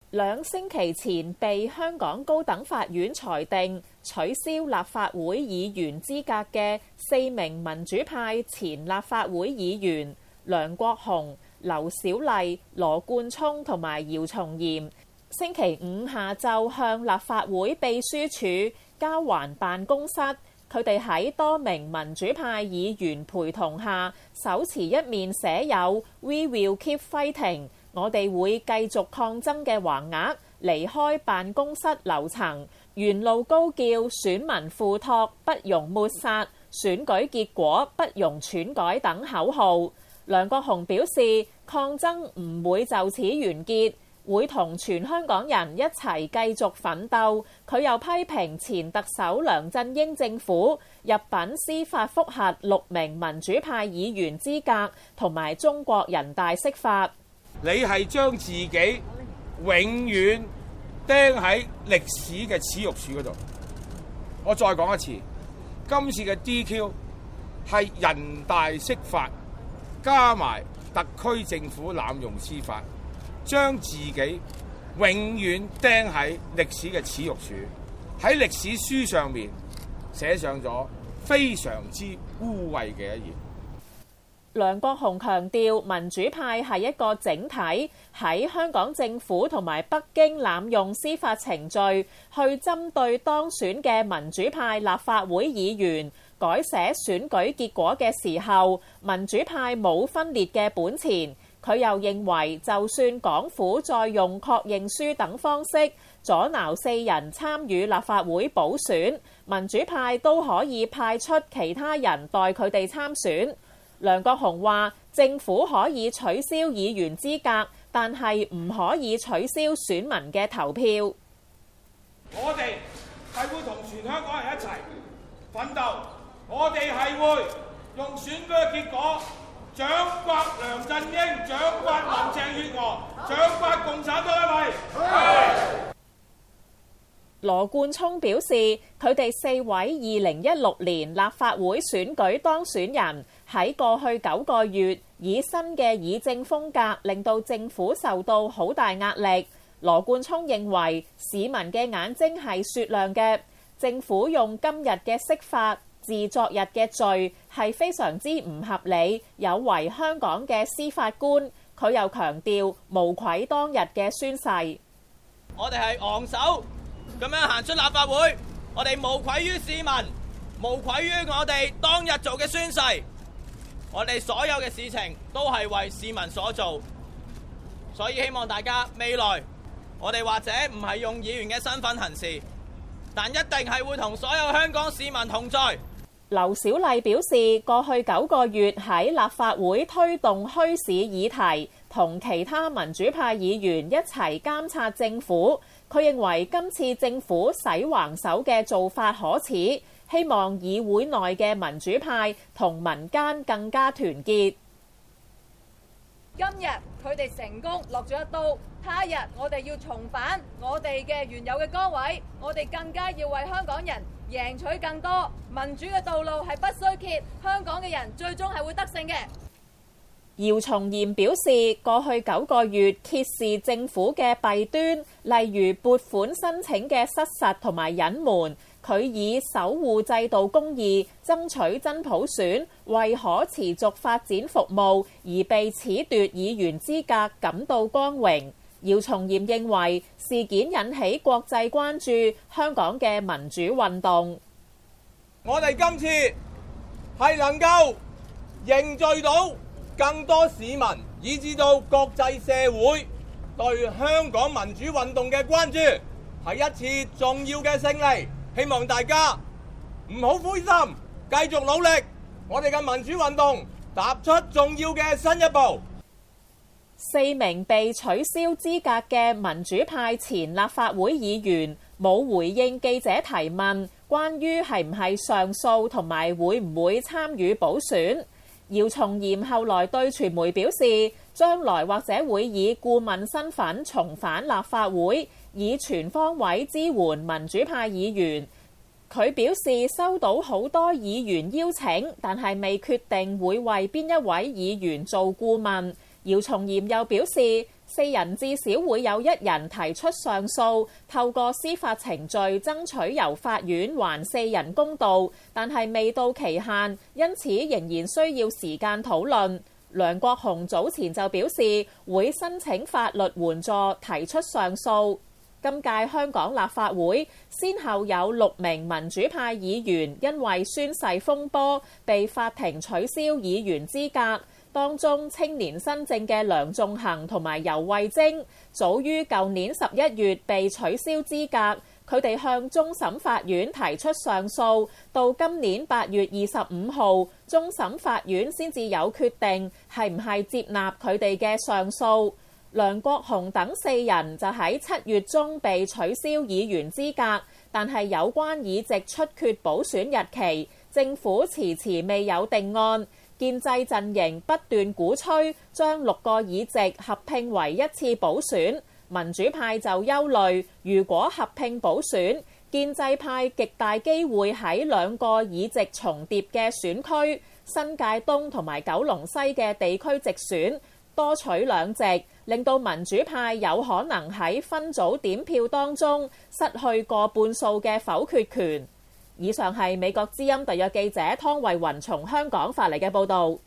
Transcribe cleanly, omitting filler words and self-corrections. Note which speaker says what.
Speaker 1: 2星期前被香港高等法院裁定取消立法會議員資格嘅4名民主派前立法會議員梁國雄、劉小麗、羅冠聰同埋姚松炎，星期五下晝向立法會秘書處交還辦公室。佢哋喺多名民主派議員陪同下，手持一面寫有 We will keep fighting， 我哋會繼續抗爭嘅橫額，離開辦公室樓層，沿路高叫選民付託不容抹殺，選舉結果不容篡改等口號。梁國雄表示，抗爭唔會就此完結，會同全香港人一齊繼續奮鬥。佢又批評前特首梁振英政府入稟司法覆核6名民主派議員資格，同埋中國人大釋法。
Speaker 2: 你係將自己永遠釘喺歷史嘅恥辱柱嗰度。我再講一次，今次嘅 DQ 係人大釋法加埋特區政府濫用司法，將自己永遠釘喺歷史嘅恥辱柱，喺歷史書上面寫上咗非常之污穢嘅一頁。
Speaker 1: 梁國雄強調，民主派係一個整體，喺香港政府同埋北京濫用司法程序去針對當選嘅民主派立法會議員改寫選舉結果嘅時候，民主派冇分裂嘅本錢。佢又認為，就算港府再用確認書等方式阻撓4人參與立法會補選，民主派都可以派出其他人代佢哋參選。梁國雄話：政府可以取消議員資格，但係唔可以取消選民嘅投票。
Speaker 2: 我哋係會同全香港人一齊奮鬥，我哋係會用選舉嘅結果獎發梁振英、獎發林鄭月娥、獎發共產黨一位。
Speaker 1: 羅冠聰表示，佢哋4位2016年立法會選舉當選人喺過去9個月以新嘅議政風格，令到政府受到好大壓力。羅冠聰認為市民嘅眼睛係雪亮嘅，政府用今日嘅釋法治昨日嘅罪係非常之唔合理，有違香港嘅司法觀。佢又強調無愧當日嘅宣誓。
Speaker 3: 我哋係昂首咁樣行出立法會，我哋無愧於市民，無愧於我哋當日做嘅宣誓。我哋所有嘅事情都係為市民所做，所以希望大家未來我哋或者唔係用議員嘅身份行事，但一定係會同所有香港市民同在。
Speaker 1: 劉小麗表示，過去9個月喺立法會推動墟市議題，同其他民主派議員一齊監察政府。佢認為今次政府洗橫手嘅做法可恥，希望議會內嘅民主派同民間更加團結。
Speaker 4: 今日佢哋成功落咗一刀，他日我哋要重返我哋嘅原有嘅崗位，我哋更加要為香港人贏取更多民主嘅道路，係不衰竭，香港嘅人最終係會得勝嘅。
Speaker 1: 姚松炎表示，過去9個月揭示政府嘅弊端，例如撥款申請嘅失實同埋隱瞞。佢以守護制度公義、爭取真普選、為可持續發展服務而被褫奪議員資格感到光榮。姚松炎認為事件引起國際關注香港嘅民主運動。
Speaker 3: 我哋今次係能夠凝聚到更多市民，以至到國際社會對香港民主運動嘅關注，係一次重要嘅勝利。希望大家唔好灰心，繼續努力，我哋嘅民主運動踏出重要嘅新一步。
Speaker 1: 4名被取消資格嘅民主派前立法會議員冇回應記者提問，關於係唔係上訴同埋會唔會參與補選。姚松炎後來對傳媒表示，將來或者會以顧問身份重返立法會，以全方位支援民主派議員。佢表示收到好多議員邀請，但係未決定會為邊一位議員做顧問。姚松炎又表示， 4人至少會有1人提出上訴，透過司法程序爭取由法院還4人公道，但係未到期限，因此仍然需要時間討論。梁國雄早前就表示會申請法律援助提出上訴。今屆香港立法會先後有6名民主派議員因為宣誓風波被法庭取消議員資格。當中青年新政嘅梁頌恆同埋游蕙禎早於舊年11月被取消資格，佢哋向終審法院提出上訴，到今年8月25號，終審法院先至有決定係唔係接納佢哋嘅上訴。梁國雄等4人就喺7月中被取消議員資格，但係有關議席出缺補選日期，政府遲遲未有定案。建制陣營不斷鼓吹將6個議席合併為一次補選，民主派就憂慮，如果合併補選，建制派極大機會喺2個議席重疊嘅選區，新界東同埋九龍西嘅地區直選多取2席，令到民主派有可能喺分組點票當中失去過半數嘅否決權。以上係美國之音特約記者湯慧雲從香港發嚟嘅報導。